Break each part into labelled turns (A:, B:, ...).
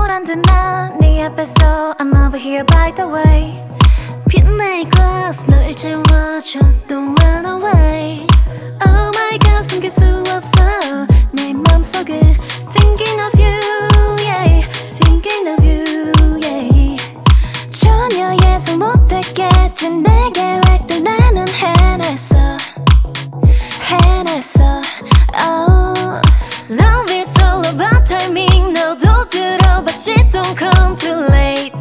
A: 안 되나 네 앞에서 I'm over here by the way
B: 빛내 glass 널 채워줘 Don't run away
A: Oh my god 숨길 수 없어 내 맘속을 Thinking of you yeah Thinking of you yeah 전혀 예상 못했겠지 내 계획도 나는 해냈어 Oh Love is all about timing 너도 들어봤지 Don't come too late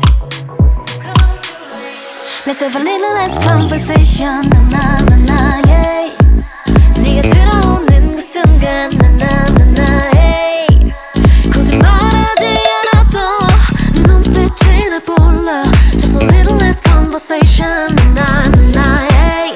A: Let's have a little less conversation 나나나나 yeah 네가 들어오는 그 순간 나나나나 hey 굳이 말하지 않아도 네 눈빛이 날 불러 Just a little less conversation 나나나나 hey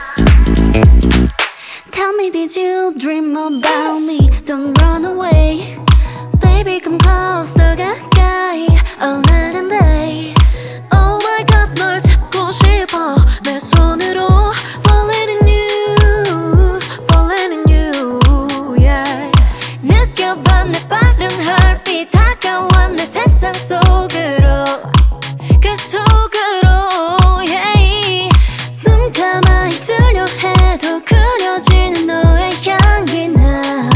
A: Tell me did you dream about me Don't run away Baby come close 더 가까이 All night and day Oh my god 널 잡고 싶어 내 손으로 Falling in you Falling in you yeah 느껴봐 내 빠른 heartbeat 다가와 내 세상 속으로 그 속으로 yeah 눈 감아 잊으려 해도 그려지는 너의 향기 now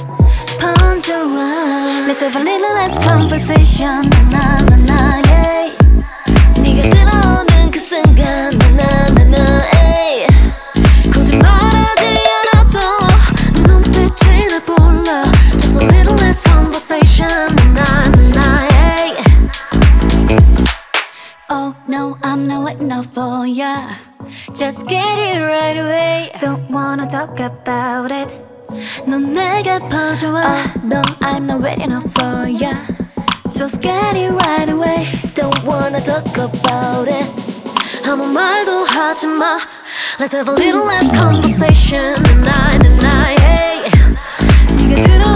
A: 번져와 Let's have a little less conversation 나나나나 yeah 네가 들어오는 그 순간 나나나나 hey 굳이 말하지 않아도 네 눈빛이 날 불러 Just a little less conversation 나나나나 hey Oh no I'm not waiting up for ya Just get it right away Don't wanna talk about it 넌 내게 퍼져와 Oh no I'm not waiting up for ya Just get it right away Don't wanna talk about it 아무 말도 하지마 Let's have a little less conversation night and night hey 네가 들어